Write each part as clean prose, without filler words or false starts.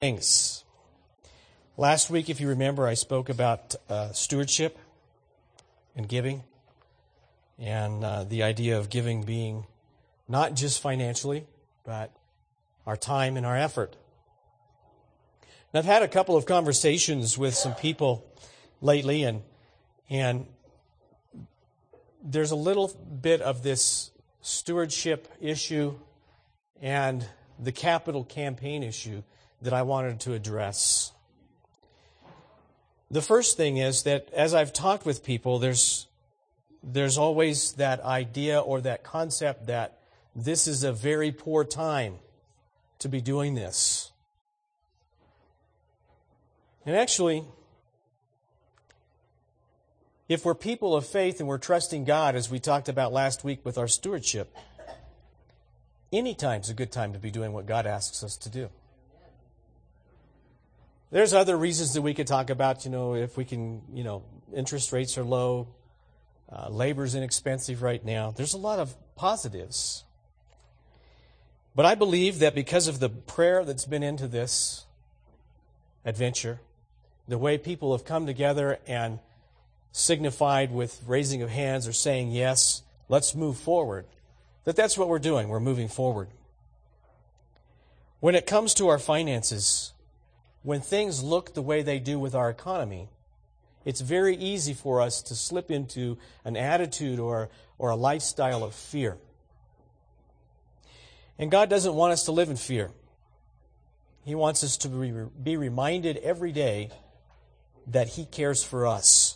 Thanks. Last week, if you remember, I spoke about stewardship and giving, and the idea of giving being not just financially, but our time and our effort. And I've had a couple of conversations with some people lately, and there's a little bit of this stewardship issue and the capital campaign issue that I wanted to address. The first thing is that as I've talked with people, there's always that idea or that concept that this is a very poor time to be doing this. And actually, if we're people of faith and we're trusting God, as we talked about last week with our stewardship, any time's a good time to be doing what God asks us to do. There's other reasons that we could talk about, if we can, interest rates are low, labor's inexpensive right now. There's a lot of positives. But I believe that because of the prayer that's been into this adventure, the way people have come together and signified with raising of hands or saying, yes, let's move forward, that's what we're doing. We're moving forward. When it comes to our finances, when things look the way they do with our economy, it's very easy for us to slip into an attitude or a lifestyle of fear. And God doesn't want us to live in fear. He wants us to be reminded every day that He cares for us.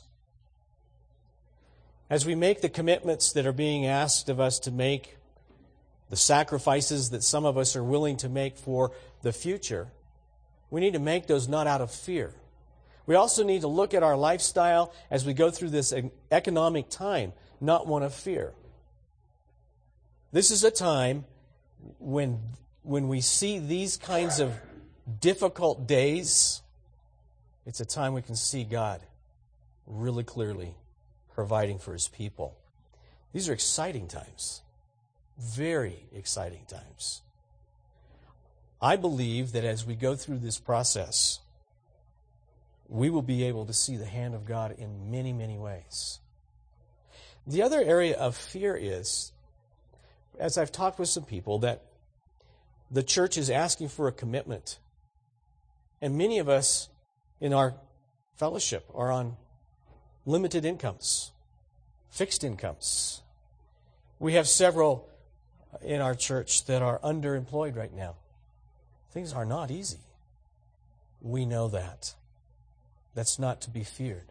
As we make the commitments that are being asked of us to make, the sacrifices that some of us are willing to make for the future, we need to make those not out of fear. We also need to look at our lifestyle as we go through this economic time, not one of fear. This is a time when we see these kinds of difficult days, it's a time we can see God really clearly providing for His people. These are exciting times. Very exciting times. I believe that as we go through this process, we will be able to see the hand of God in many, many ways. The other area of fear is, as I've talked with some people, that the church is asking for a commitment. And many of us in our fellowship are on limited incomes, fixed incomes. We have several in our church that are underemployed right now. Things are not easy. We know that. That's not to be feared.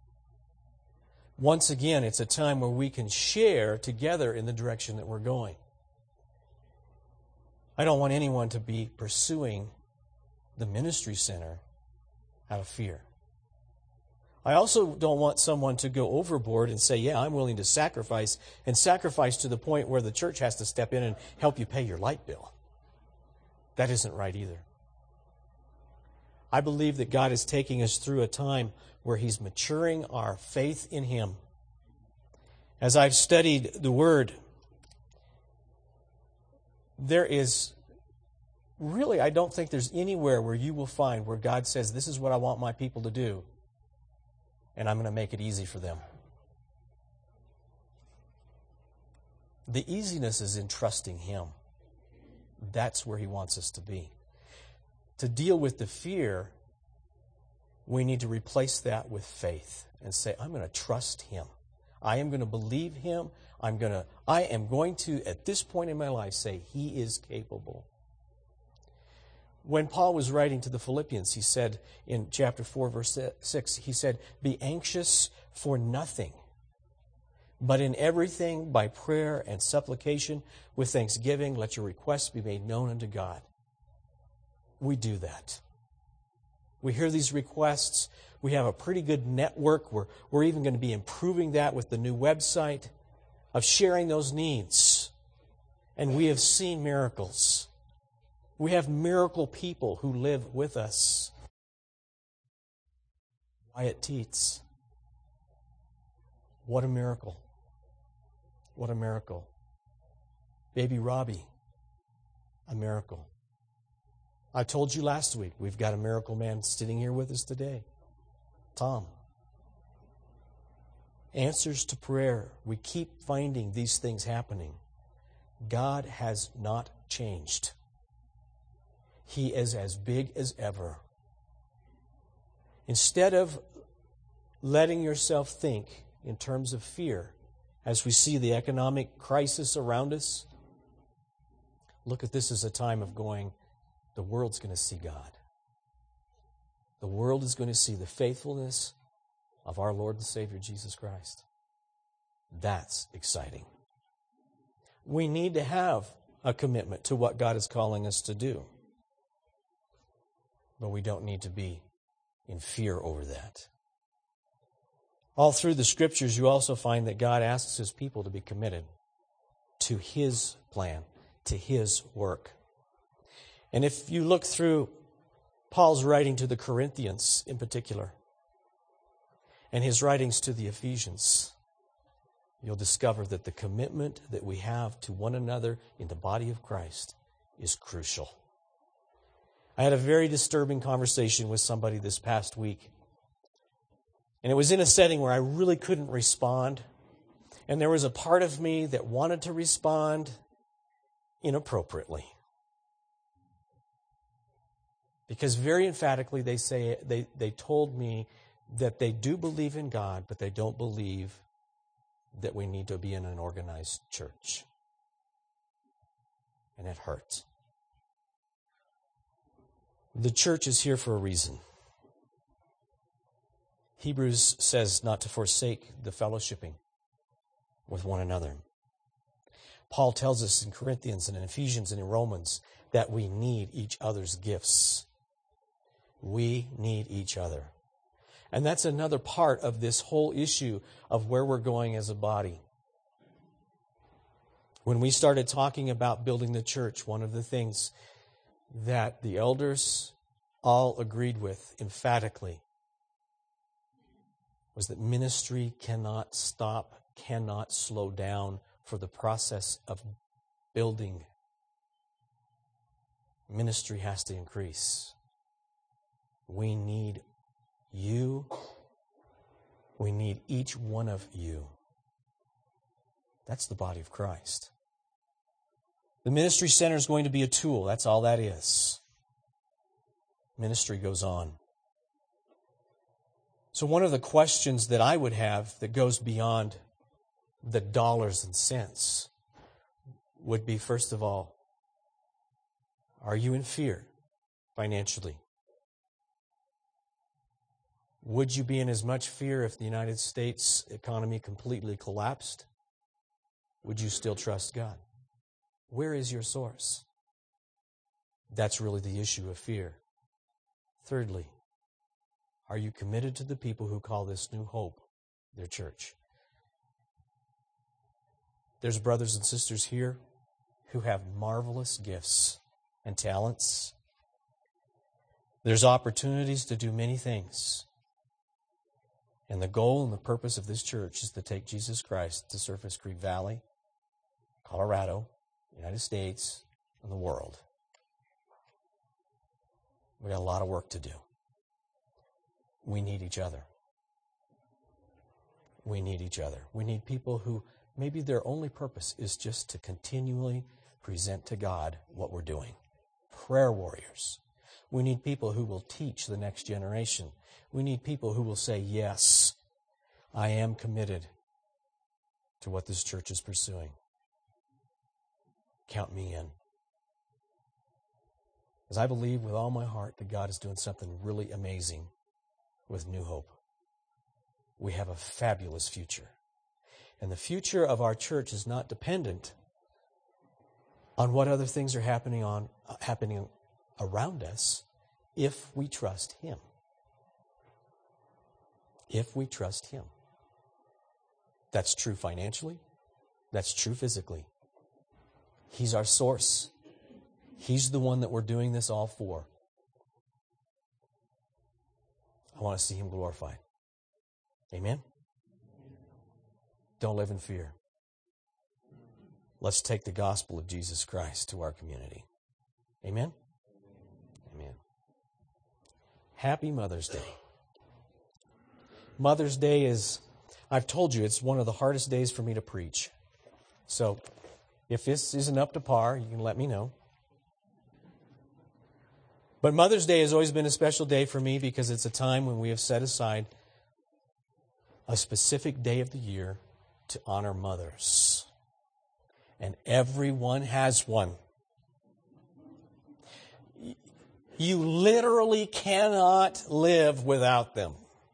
Once again, it's a time where we can share together in the direction that we're going. I don't want anyone to be pursuing the ministry center out of fear. I also don't want someone to go overboard and say, yeah, I'm willing to sacrifice to the point where the church has to step in and help you pay your light bill. That isn't right either. I believe that God is taking us through a time where He's maturing our faith in Him. As I've studied the Word, there is really, I don't think there's anywhere where you will find where God says, this is what I want my people to do, and I'm going to make it easy for them. The easiness is in trusting Him. That's where He wants us to be. To deal with the fear, we need to replace that with faith and say, I'm going to trust Him. I am going to believe Him. I am going to, at this point in my life, say, He is capable. When Paul was writing to the Philippians, he said in chapter 4, verse 6, he said, be anxious for nothing, but in everything by prayer and supplication with thanksgiving, let your requests be made known unto God. We do that. We hear these requests. We have a pretty good network. We're even going to be improving that with the new website of sharing those needs. And we have seen miracles. We have miracle people who live with us. Wyatt Teets. What a miracle. What a miracle. Baby Robbie. A miracle. I told you last week, we've got a miracle man sitting here with us today. Tom. Answers to prayer. We keep finding these things happening. God has not changed. He is as big as ever. Instead of letting yourself think in terms of fear, as we see the economic crisis around us, look at this as a time of going, the world's going to see God. The world is going to see the faithfulness of our Lord and Savior Jesus Christ. That's exciting. We need to have a commitment to what God is calling us to do. But we don't need to be in fear over that. All through the Scriptures, you also find that God asks His people to be committed to His plan, to His work. And if you look through Paul's writing to the Corinthians in particular, and his writings to the Ephesians, you'll discover that the commitment that we have to one another in the body of Christ is crucial. I had a very disturbing conversation with somebody this past week. And it was in a setting where I really couldn't respond. And there was a part of me that wanted to respond inappropriately. Because very emphatically they told me that they do believe in God, but they don't believe that we need to be in an organized church. And it hurts. The church is here for a reason. Hebrews says not to forsake the fellowshipping with one another. Paul tells us in Corinthians and in Ephesians and in Romans that we need each other's gifts. We need each other. And that's another part of this whole issue of where we're going as a body. When we started talking about building the church, one of the things that the elders all agreed with emphatically was that ministry cannot stop, cannot slow down for the process of building. Ministry has to increase. We need you. We need each one of you. That's the body of Christ. The ministry center is going to be a tool. That's all that is. Ministry goes on. So one of the questions that I would have that goes beyond the dollars and cents would be, first of all, are you in fear financially? Would you be in as much fear if the United States economy completely collapsed? Would you still trust God? Where is your source? That's really the issue of fear. Thirdly, are you committed to the people who call this New Hope their church? There's brothers and sisters here who have marvelous gifts and talents. There's opportunities to do many things. And the goal and the purpose of this church is to take Jesus Christ to Surface Creek Valley, Colorado, United States, and the world. We got a lot of work to do. We need each other. We need each other. We need people who maybe their only purpose is just to continually present to God what we're doing. Prayer warriors. We need people who will teach the next generation. We need people who will say, yes, I am committed to what this church is pursuing. Count me in. Because I believe with all my heart that God is doing something really amazing with New Hope. We have a fabulous future. And the future of our church is not dependent on what other things are happening around us if we trust Him. If we trust Him. That's true financially. That's true physically. He's our source. He's the one that we're doing this all for. I want to see Him glorified. Amen? Don't live in fear. Let's take the gospel of Jesus Christ to our community. Amen? Happy Mother's Day. Mother's Day is, I've told you, it's one of the hardest days for me to preach. So if this isn't up to par, you can let me know. But Mother's Day has always been a special day for me because it's a time when we have set aside a specific day of the year to honor mothers. And everyone has one. You literally cannot live without them.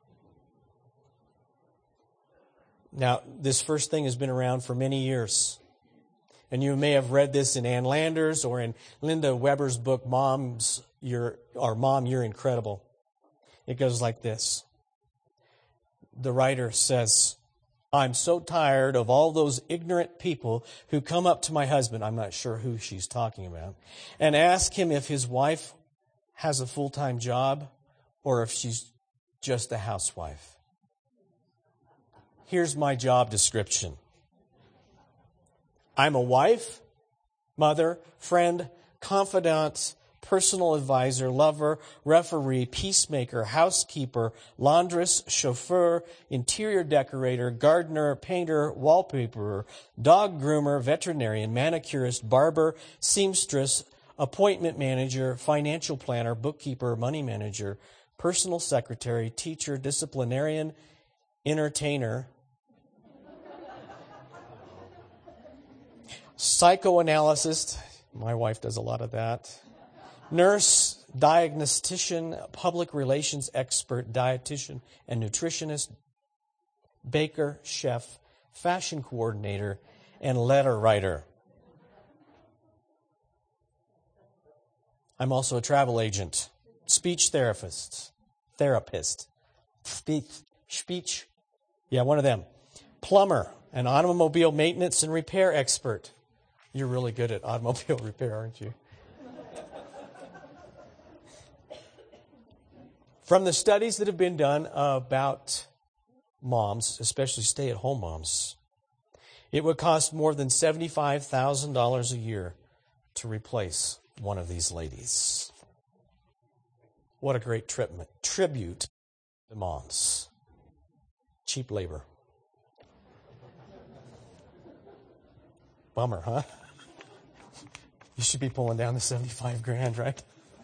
Now, this first thing has been around for many years. And you may have read this in Ann Landers or in Linda Weber's book, Mom, You're Incredible. It goes like this. The writer says, I'm so tired of all those ignorant people who come up to my husband, I'm not sure who she's talking about, and ask him if his wife has a full-time job or if she's just a housewife. Here's my job description. I'm a wife, mother, friend, confidant, personal advisor, lover, referee, peacemaker, housekeeper, laundress, chauffeur, interior decorator, gardener, painter, wallpaperer, dog groomer, veterinarian, manicurist, barber, seamstress, appointment manager, financial planner, bookkeeper, money manager, personal secretary, teacher, disciplinarian, entertainer, psychoanalyst, my wife does a lot of that, nurse, diagnostician, public relations expert, dietitian and nutritionist, baker, chef, fashion coordinator, and letter writer. I'm also a travel agent, speech therapist, speech, one of them, plumber, an automobile maintenance and repair expert. You're really good at automobile repair, aren't you? From the studies that have been done about moms, especially stay-at-home moms, it would cost more than $75,000 a year to replace one of these ladies. What a great tribute to moms. Cheap labor. Bummer, huh? You should be pulling down the $75,000, right?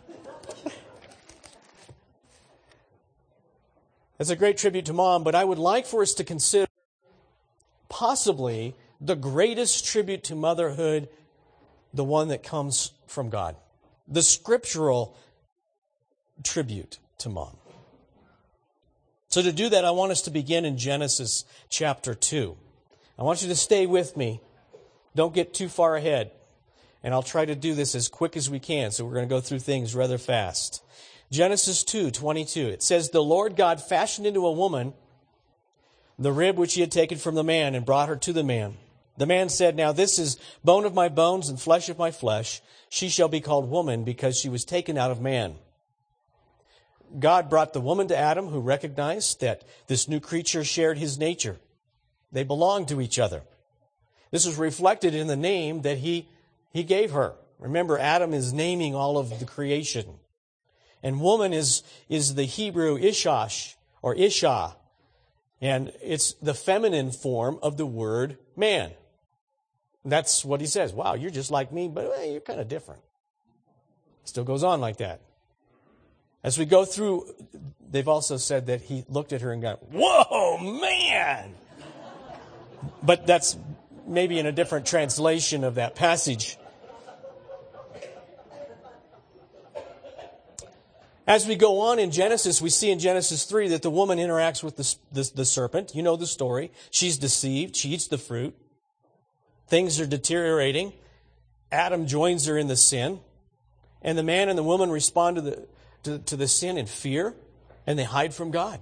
It's a great tribute to Mom, but I would like for us to consider possibly the greatest tribute to motherhood, the one that comes from God. The scriptural tribute to Mom. So to do that, I want us to begin in Genesis chapter 2. I want you to stay with me. Don't get too far ahead. And I'll try to do this as quick as we can, so we're going to go through things rather fast. Genesis 2:22. It says, the Lord God fashioned into a woman the rib which he had taken from the man and brought her to the man. The man said, now this is bone of my bones and flesh of my flesh. She shall be called woman because she was taken out of man. God brought the woman to Adam, who recognized that this new creature shared his nature. They belonged to each other. This was reflected in the name that he gave her. Remember, Adam is naming all of the creation. And woman is the Hebrew ishash, or isha. And it's the feminine form of the word man. That's what he says. Wow, you're just like me, but you're kind of different. Still goes on like that. As we go through, they've also said that he looked at her and got, whoa, man! But that's maybe in a different translation of that passage. As we go on in Genesis, we see in Genesis 3 that the woman interacts with the serpent. You know the story. She's deceived. She eats the fruit. Things are deteriorating. Adam joins her in the sin. And the man and the woman respond to the sin in fear, and they hide from God.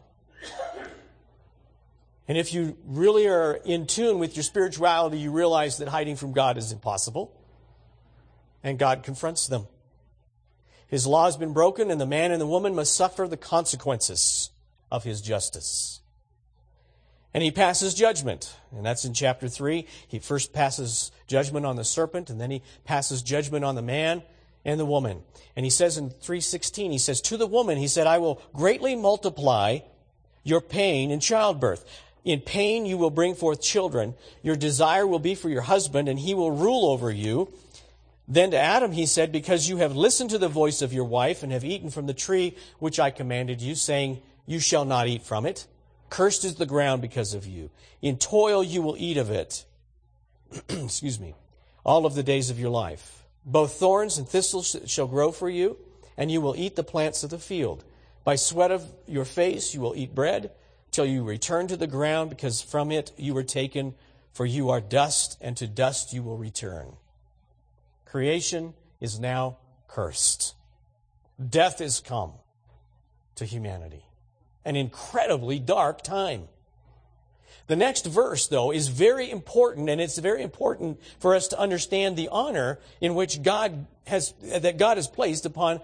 And if you really are in tune with your spirituality, you realize that hiding from God is impossible. And God confronts them. His law has been broken, and the man and the woman must suffer the consequences of his justice. And he passes judgment. And that's in chapter 3. He first passes judgment on the serpent, and then he passes judgment on the man. and the woman. And he says in 3:16, he says, to the woman, he said, I will greatly multiply your pain in childbirth. In pain you will bring forth children. Your desire will be for your husband, and he will rule over you. Then to Adam he said, because you have listened to the voice of your wife and have eaten from the tree which I commanded you, saying, you shall not eat from it. Cursed is the ground because of you. In toil you will eat of it. Excuse me. All of the days of your life. Both thorns and thistles shall grow for you, and you will eat the plants of the field. By sweat of your face you will eat bread, till you return to the ground, because from it you were taken, for you are dust, and to dust you will return. Creation is now cursed. Death has come to humanity. An incredibly dark time. The next verse, though, is very important, and it's very important for us to understand the honor in which God has placed upon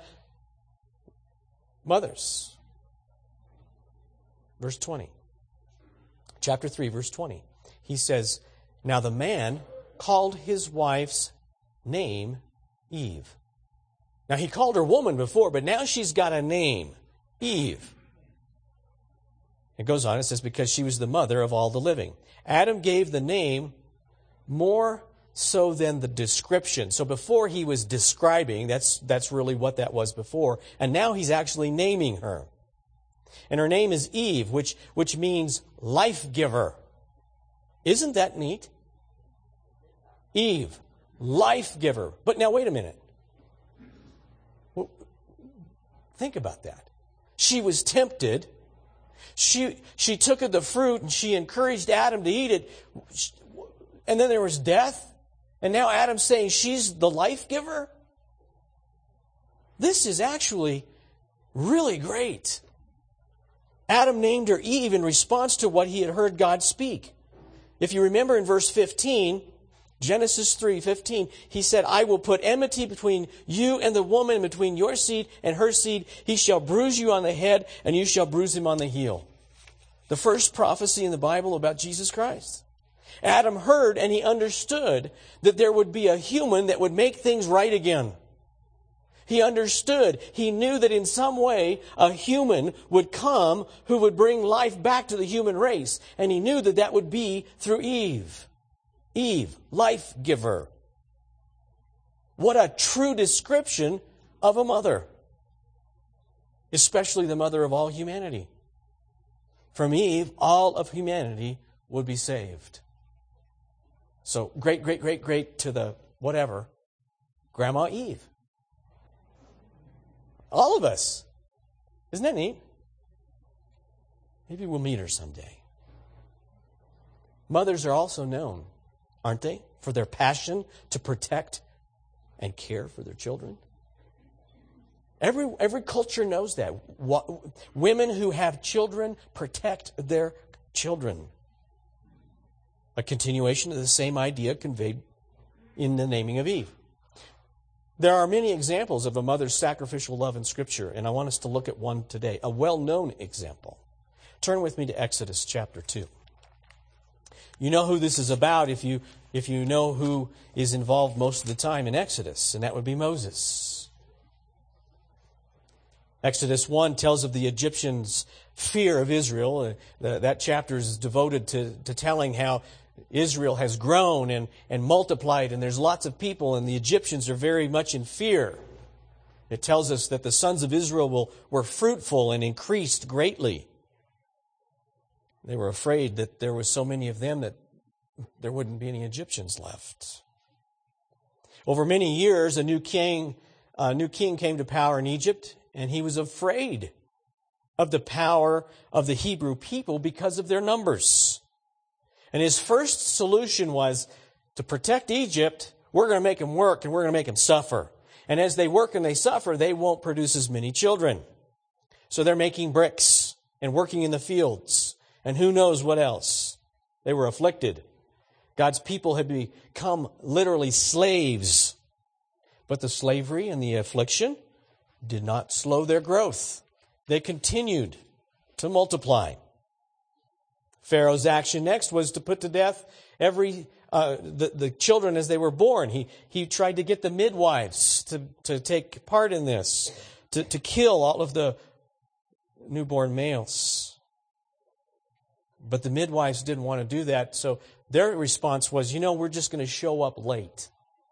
mothers. Verse 20. Chapter 3, verse 20. He says, now the man called his wife's name Eve. Now he called her woman before, but now she's got a name, Eve. It goes on, it says, because she was the mother of all the living. Adam gave the name more so than the description. So before he was describing, that's really what that was before. And now he's actually naming her. And her name is Eve, which means life giver. Isn't that neat? Eve, life giver. But now wait a minute. Well, think about that. She was tempted. She took of the fruit and she encouraged Adam to eat it. And then there was death. And now Adam's saying she's the life giver. This is actually really great. Adam named her Eve in response to what he had heard God speak. If you remember in verse 15, Genesis 3:15, he said, I will put enmity between you and the woman, between your seed and her seed. He shall bruise you on the head, and you shall bruise him on the heel. The first prophecy in the Bible about Jesus Christ. Adam heard and he understood that there would be a human that would make things right again. He understood, he knew that in some way a human would come who would bring life back to the human race. And he knew that that would be through Eve. Eve, life giver. What a true description of a mother. Especially the mother of all humanity. From Eve, all of humanity would be saved. So great to the whatever, Grandma Eve. All of us. Isn't that neat? Maybe we'll meet her someday. Mothers are also known, aren't they, for their passion to protect and care for their children. Every culture knows that. Women who have children protect their children. A continuation of the same idea conveyed in the naming of Eve. There are many examples of a mother's sacrificial love in Scripture, and I want us to look at one today, a well-known example. Turn with me to Exodus chapter 2. You know who this is about if you know who is involved most of the time in Exodus, and that would be Moses. Exodus 1 tells of the Egyptians' fear of Israel. That chapter is devoted to telling how Israel has grown and multiplied, and there's lots of people, and the Egyptians are very much in fear. It tells us that the sons of Israel were fruitful and increased greatly. They were afraid that there were so many of them that there wouldn't be any Egyptians left. Over many years, a new king came to power in Egypt, and he was afraid of the power of the Hebrew people because of their numbers. And his first solution was to protect Egypt. We're going to make them work and we're going to make them suffer. And as they work and they suffer, they won't produce as many children. So they're making bricks and working in the fields. And who knows what else. They were afflicted. God's people had become literally slaves. But the slavery and the affliction did not slow their growth. They continued to multiply. Pharaoh's action next was to put to death every the children as they were born. He tried to get the midwives to take part in this, to kill all of the newborn males. But the midwives didn't want to do that, so their response was, we're just going to show up late.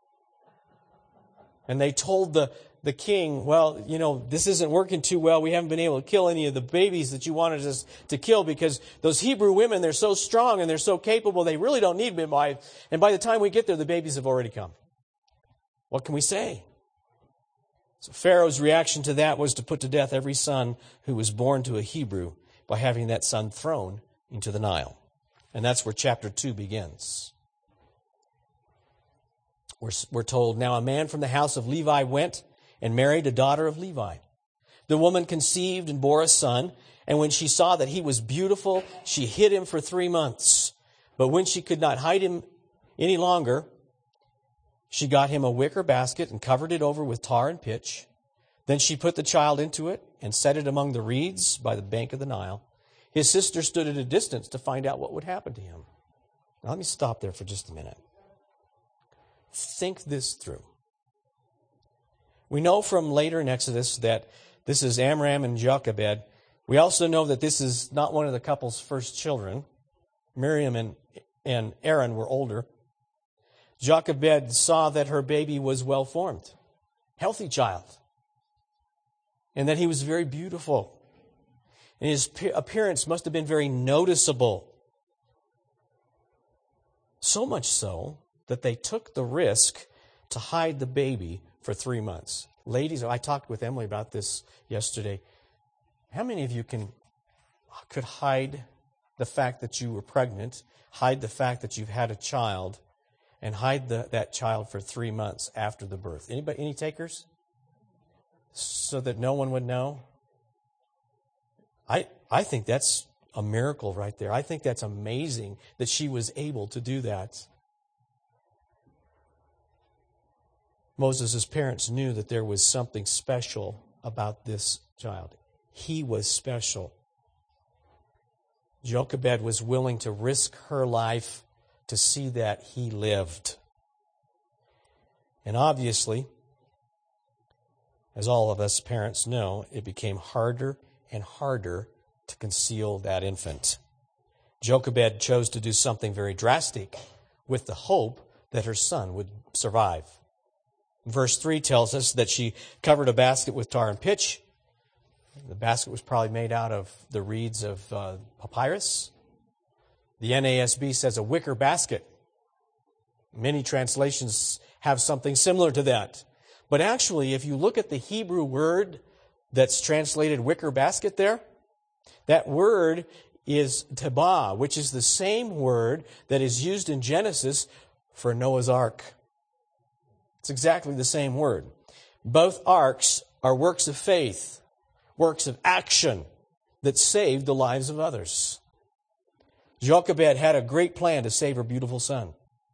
And they told the king, this isn't working too well. We haven't been able to kill any of the babies that you wanted us to kill because those Hebrew women, they're so strong and they're so capable, they really don't need midwives. And by the time we get there, the babies have already come. What can we say? So Pharaoh's reaction to that was to put to death every son who was born to a Hebrew by having that son thrown into the Nile. And that's where chapter 2 begins. We're told, now a man from the house of Levi went and married a daughter of Levi. The woman conceived and bore a son, and when she saw that he was beautiful, she hid him for 3 months. But when she could not hide him any longer, she got him a wicker basket and covered it over with tar and pitch. Then she put the child into it and set it among the reeds by the bank of the Nile. His sister stood at a distance to find out what would happen to him. Now let me stop there for just a minute. Think this through. We know from later in Exodus that this is Amram and Jochebed. We also know that this is not one of the couple's first children. Miriam and Aaron were older. Jochebed saw that her baby was well-formed, healthy child, and that he was very beautiful. And his appearance must have been very noticeable. So much so that they took the risk to hide the baby for 3 months. Ladies, I talked with Emily about this yesterday. How many of you could hide the fact that you were pregnant, hide the fact that you've had a child, and hide that child for 3 months after the birth? Anybody, any takers? So that no one would know? I think that's a miracle right there. I think that's amazing that she was able to do that. Moses' parents knew that there was something special about this child. He was special. Jochebed was willing to risk her life to see that he lived. And obviously, as all of us parents know, it became harder and harder to conceal that infant. Jochebed chose to do something very drastic with the hope that her son would survive. Verse 3 tells us that she covered a basket with tar and pitch. The basket was probably made out of the reeds of papyrus. The NASB says a wicker basket. Many translations have something similar to that. But actually, if you look at the Hebrew word that's translated wicker basket there, that word is tebah, which is the same word that is used in Genesis for Noah's Ark. It's exactly the same word. Both arks are works of faith, works of action that saved the lives of others. Jochebed had a great plan to save her beautiful son.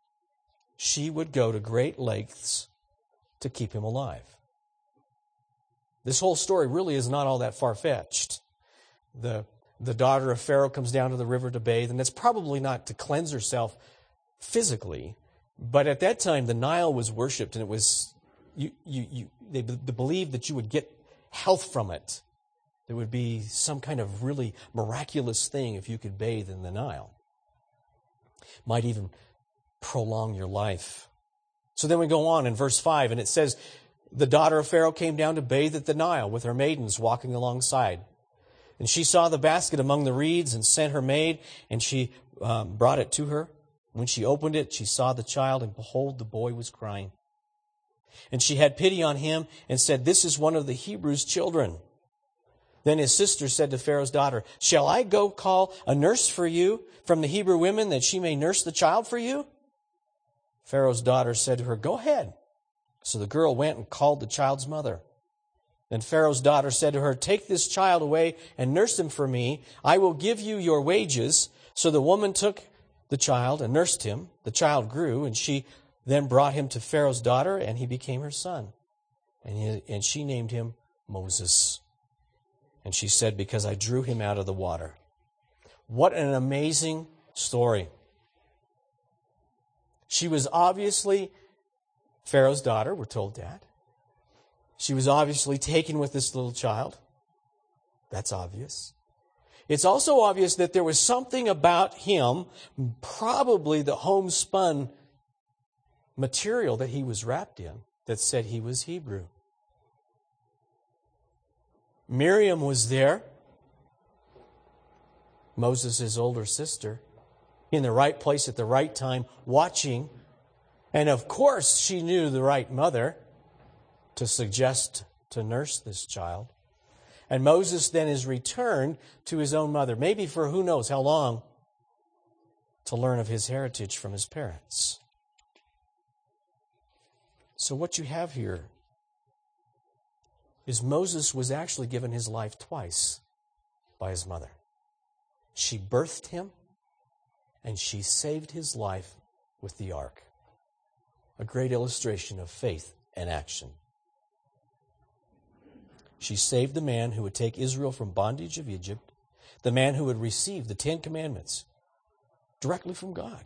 She would go to great lengths to keep him alive. This whole story really is not all that far-fetched. The daughter of Pharaoh comes down to the river to bathe, and that's probably not to cleanse herself physically, but at that time the Nile was worshipped, and it was they believed that you would get health from it. There would be some kind of really miraculous thing if you could bathe in the Nile. Might even prolong your life. So then we go on in verse 5, and it says, the daughter of Pharaoh came down to bathe at the Nile with her maidens walking alongside. And she saw the basket among the reeds and sent her maid, and she brought it to her. When she opened it, she saw the child, and behold, the boy was crying. And she had pity on him and said, this is one of the Hebrews' children. Then his sister said to Pharaoh's daughter, shall I go call a nurse for you from the Hebrew women that she may nurse the child for you? Pharaoh's daughter said to her, go ahead. So the girl went and called the child's mother. Then Pharaoh's daughter said to her, take this child away and nurse him for me. I will give you your wages. So the woman took the child and nursed him. The child grew, and she then brought him to Pharaoh's daughter, and he became her son. And she named him Moses. And she said, because I drew him out of the water. What an amazing story. She was obviously Pharaoh's daughter, we're told that. She was obviously taken with this little child. That's obvious. It's also obvious that there was something about him, probably the homespun material that he was wrapped in, that said he was Hebrew. Miriam was there, Moses' older sister, in the right place at the right time, watching. And of course, she knew the right mother to suggest to nurse this child. And Moses then is returned to his own mother, maybe for who knows how long, to learn of his heritage from his parents. So what you have here is Moses was actually given his life twice by his mother. She birthed him, and she saved his life with the ark. A great illustration of faith and action. She saved the man who would take Israel from bondage of Egypt, the man who would receive the 10 Commandments directly from God,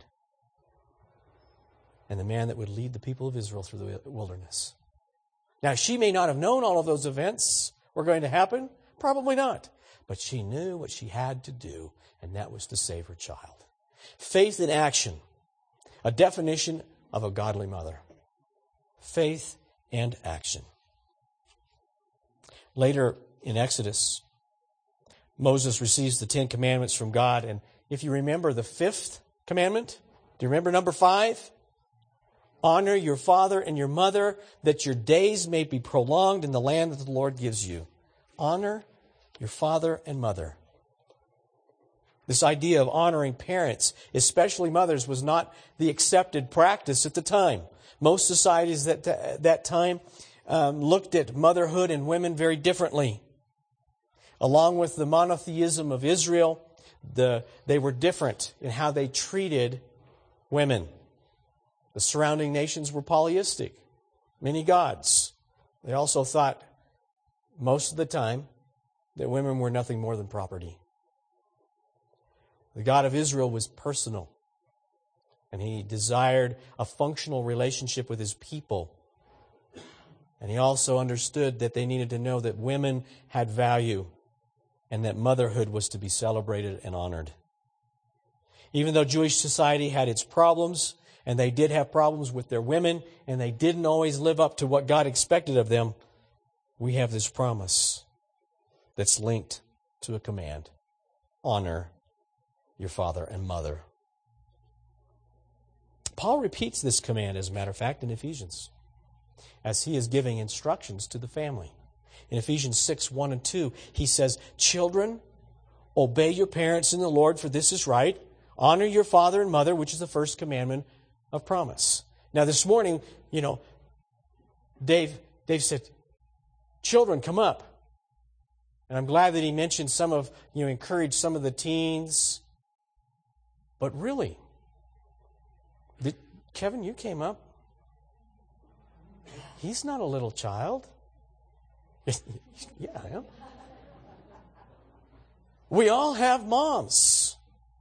and the man that would lead the people of Israel through the wilderness. Now, she may not have known all of those events were going to happen. Probably not. But she knew what she had to do, and that was to save her child. Faith in action. A definition of a godly mother. Faith and action. Later in Exodus, Moses receives the 10 Commandments from God. And if you remember the 5th commandment, do you remember number 5? Honor your father and your mother, that your days may be prolonged in the land that the Lord gives you. Honor your father and mother. This idea of honoring parents, especially mothers, was not the accepted practice at the time. Most societies at that time looked at motherhood and women very differently. Along with the monotheism of Israel, they were different in how they treated women. The surrounding nations were polytheistic, many gods. They also thought, most of the time, that women were nothing more than property. The God of Israel was personal, and He desired a functional relationship with His people. And He also understood that they needed to know that women had value and that motherhood was to be celebrated and honored. Even though Jewish society had its problems, and they did have problems with their women, and they didn't always live up to what God expected of them, we have this promise that's linked to a command. Honor your father and mother. Paul repeats this command, as a matter of fact, in Ephesians, as he is giving instructions to the family. In Ephesians 6, 1 and 2, he says, "Children, obey your parents in the Lord, for this is right. Honor your father and mother," which is the first commandment of promise. Now this morning, Dave said, "Children, come up." And I'm glad that he mentioned encouraged some of the teens. But really, Kevin, you came up. He's not a little child. Yeah, I am. We all have moms.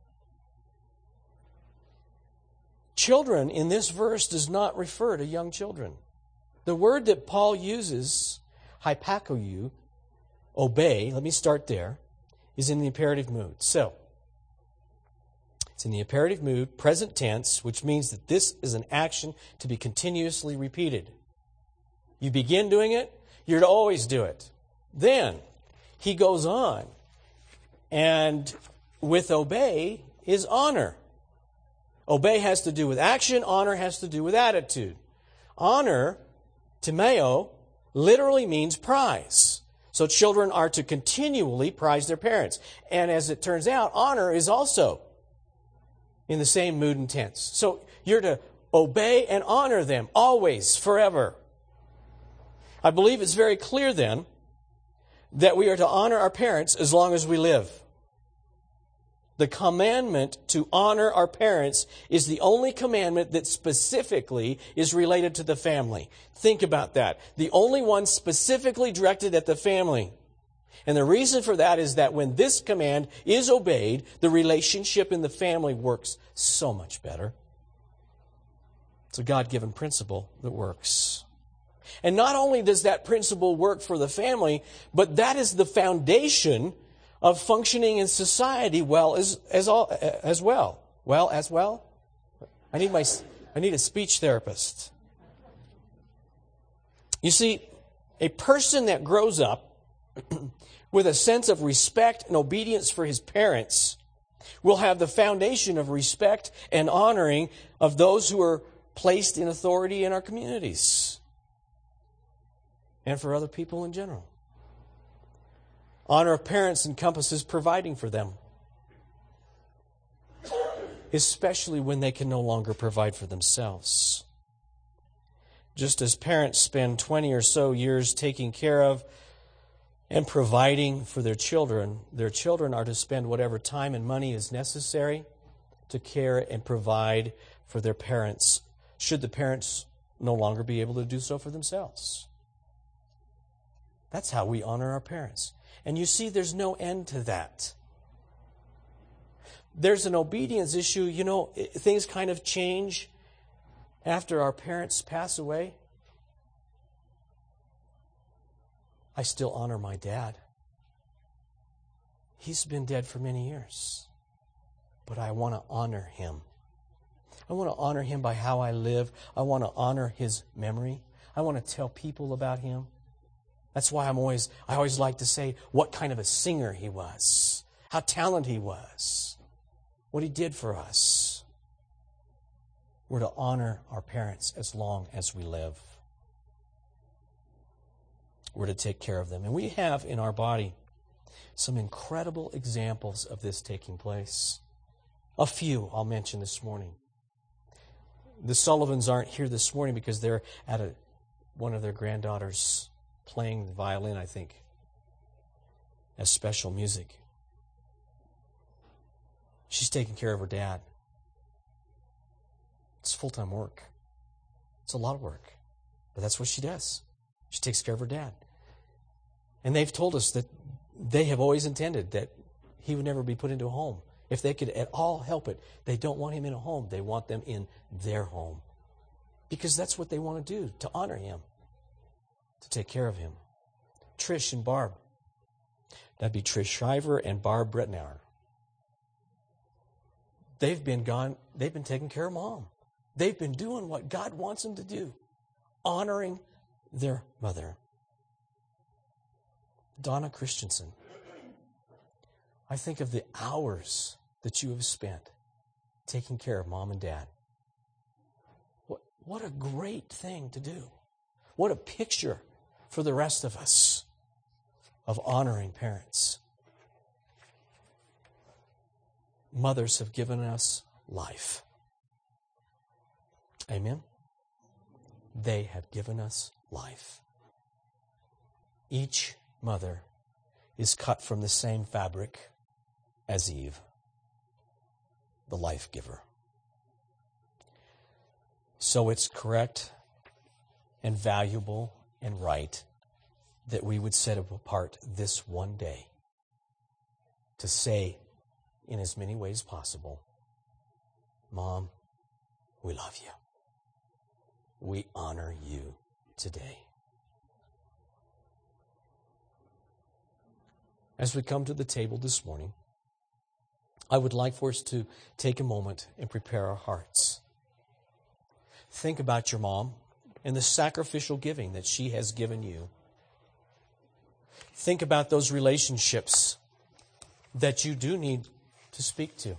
Children in this verse does not refer to young children. The word that Paul uses, hypakoou, obey, let me start there, is in the imperative mood. So, it's in the imperative mood, present tense, which means that this is an action to be continuously repeated. You begin doing it, you're to always do it. Then, he goes on, and with obey is honor. Obey has to do with action, honor has to do with attitude. Honor, timeo, literally means prize. So children are to continually prize their parents. And as it turns out, honor is also in the same mood and tense. So you're to obey and honor them always, forever. I believe it's very clear then that we are to honor our parents as long as we live. The commandment to honor our parents is the only commandment that specifically is related to the family. Think about that. The only one specifically directed at the family. And the reason for that is that when this command is obeyed, the relationship in the family works so much better. It's a God-given principle that works. And not only does that principle work for the family, but that is the foundation of functioning in society as well. Well, as well? I need a speech therapist. You see, a person that grows up with a sense of respect and obedience for his parents will have the foundation of respect and honoring of those who are placed in authority in our communities and for other people in general. Honor of parents encompasses providing for them, especially when they can no longer provide for themselves. Just as parents spend 20 or so years taking care of and providing for their children are to spend whatever time and money is necessary to care and provide for their parents, should the parents no longer be able to do so for themselves. That's how we honor our parents. And you see, there's no end to that. There's an obedience issue. You know, things kind of change after our parents pass away. I still honor my dad. He's been dead for many years. But I want to honor him. I want to honor him by how I live. I want to honor his memory. I want to tell people about him. That's why I always like to say what kind of a singer he was, how talented he was, what he did for us. We're to honor our parents as long as we live. We're to take care of them. And we have in our body some incredible examples of this taking place. A few I'll mention this morning. The Sullivans aren't here this morning because they're at one of their granddaughters playing the violin, I think, as special music. She's taking care of her dad. It's full-time work. It's a lot of work. But that's what she does. She takes care of her dad. And they've told us that they have always intended that he would never be put into a home. If they could at all help it, they don't want him in a home. They want them in their home. Because that's what they want to do, to honor him, to take care of him. Trish and Barb. That'd be Trish Shriver and Barb Brettenauer. They've been taking care of Mom. They've been doing what God wants them to do, honoring their mother. Donna Christensen. I think of the hours that you have spent taking care of Mom and Dad. What a great thing to do. What a picture for the rest of us of honoring parents. Mothers have given us life. Amen? They have given us life. Each mother is cut from the same fabric as Eve, the life giver. So it's correct and valuable and right that we would set apart this one day to say in as many ways possible, Mom, we love you. We honor you today. As we come to the table this morning, I would like for us to take a moment and prepare our hearts. Think about your mom and the sacrificial giving that she has given you. Think about those relationships that you do need to speak to.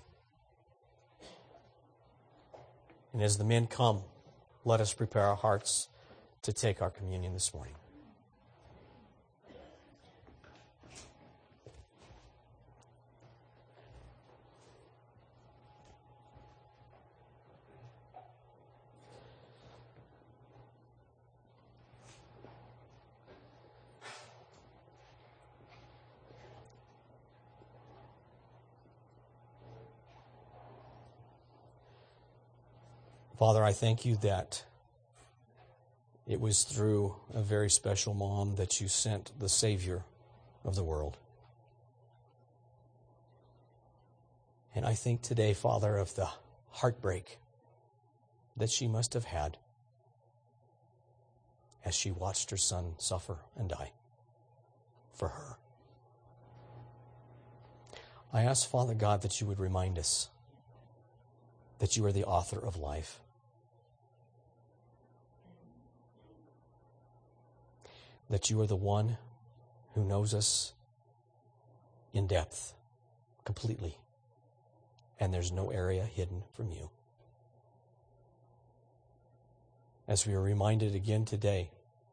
And as the men come, let us prepare our hearts to take our communion this morning. Father, I thank you that it was through a very special mom that you sent the Savior of the world. And I think today, Father, of the heartbreak that she must have had as she watched her son suffer and die for her. I ask, Father God, that you would remind us that you are the author of life. That you are the one who knows us in depth, completely, and there's no area hidden from you. As we are reminded again today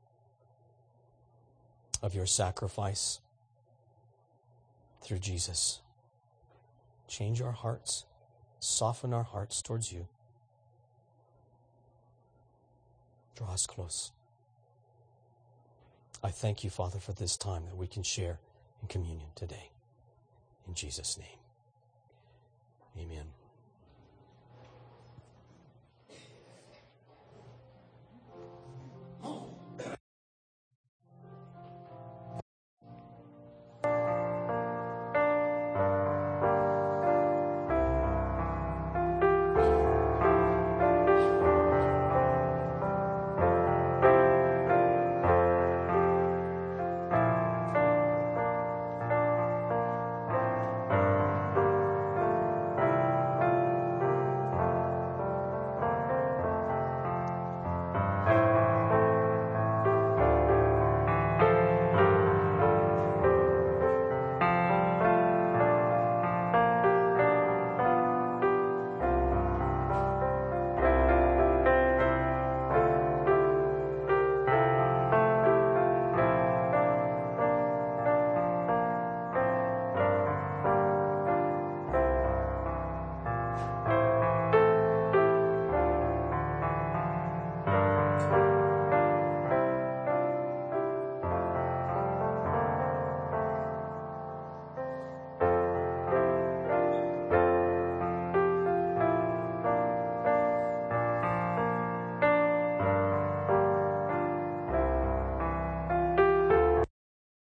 of your sacrifice through Jesus, change our hearts, soften our hearts towards you. Draw us close. I thank you, Father, for this time that we can share in communion today. In Jesus' name, amen.